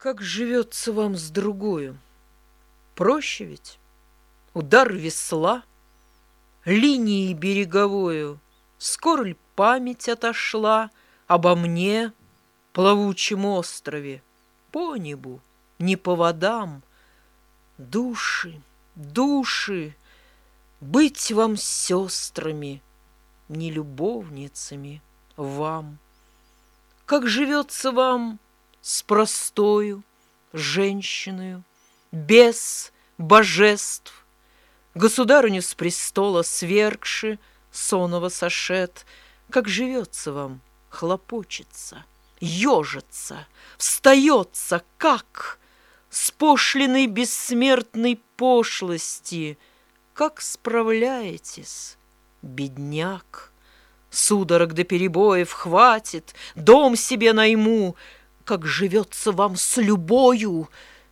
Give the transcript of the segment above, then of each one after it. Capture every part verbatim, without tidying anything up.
Как живется вам с другою? Проще ведь? Удар весла, линией береговою. Скоро ль память отошла обо мне, плавучем острове? По небу, не по водам. Души, души, быть вам сестрами, не любовницами вам. Как живется вам с простою женщиною, без божеств, государыню с престола свергши, сонного сошед? Как живется вам, хлопочется, ежится, встается, как с пошлиной бессмертной пошлости? Как справляетесь, бедняк? Судорог до перебоев хватит, дом себе найму. Как живется вам с любою,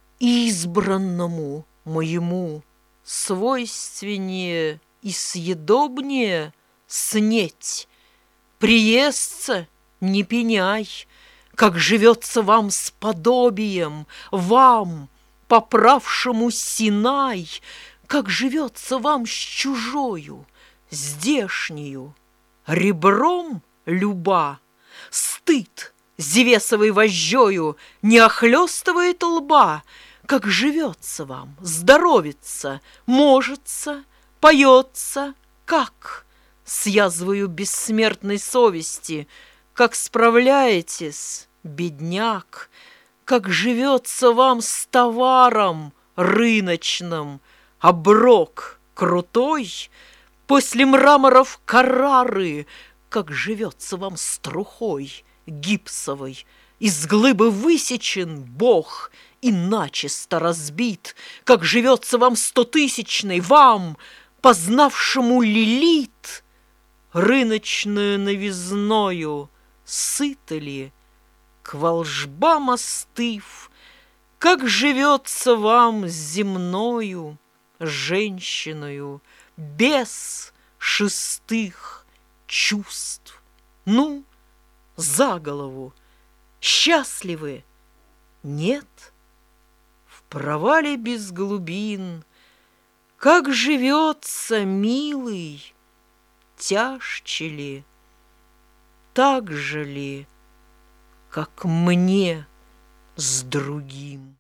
избранному моему? Свойственнее и съедобнее снеть, приестся не пеняй. Как живется вам с подобием, вам, поправшему Синай? Как живется вам с чужою, здешнею, ребром люба? Стыд зевесовой вожжою не охлёстывает лба? Как живется вам, здоровится, можется, поется? Как с язвою бессмертной совести? Как справляетесь, бедняк? Как живется вам с товаром рыночным? Оброк крутой после мраморов Каррары? Как живется вам с трухой гипсовой? Из глыбы высечен Бог и начисто разбит. Как живется вам стотысячной, вам, познавшему Лилит? Рыночную новизною сыто ли, к волжбам остыв? Как живется вам с земною женщиною, без шестых чувств? Ну, за голову, счастливы? Нет? В провале без глубин как живется, милый? Тяжче ли, так же ли, как мне с другим?